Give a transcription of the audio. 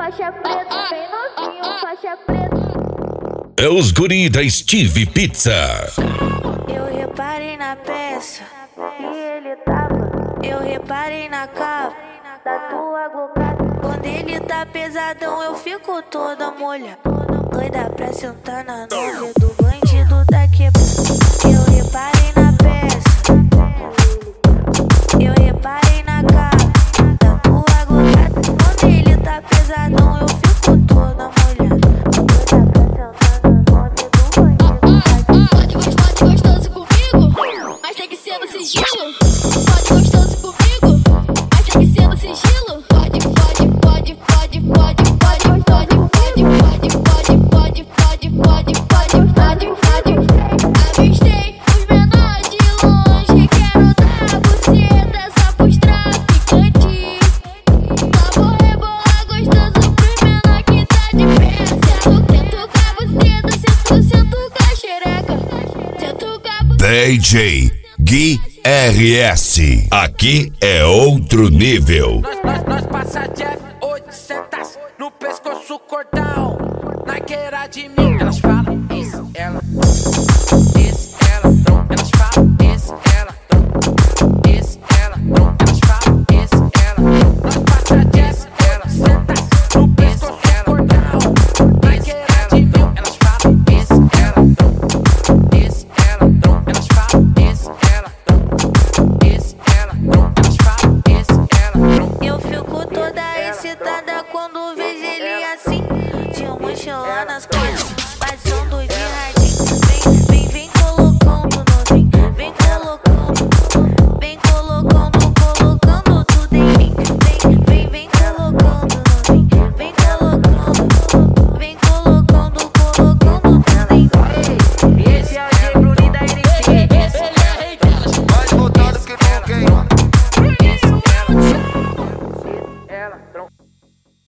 faixa preta, bem novinho, faixa preta. É os guri da Steve Pizza. Eu reparei na peça E ele tava, eu reparei na capa da tua boca. Quando ele tá pesadão eu fico toda molhada, doida pra sentar na nuvem do bandido da quebrada. Eu reparei na peça, eu reparei na capa da tua boca. Quando ele tá pesadão eu fico toda molhada, doida pra sentar na nuvem do bandido da quebrada. Pode gostoso comigo, mas tem que ser no sigilo. Pode gostoso comigo, mas tem que ser no sigilo. Avistei os menores de longe, quero dar buceta só pros traficantes. Só vou rebolar gostoso pro menor que tá de pé. Sento com a buceta, sento com a xereca. Sento com a buceta. DJ Gui RS. Aqui é outro nível. Nós passa Jeff 800 no pescoço cordão. Na queira de mim, elas falam isso, ela não. Elas falam isso, ela não. Isso, ela não. Elas falam isso, ela não. Nós passa Jeff 800 no pescoço cordão. Na queira de mim, elas falam isso, ela não. Isso, ela não. Elas falam isso, ela não. Isso, ela não. Elas falam isso, ela não. Eu fico toda excitada quando vejo ele assim, de mochila nas costas.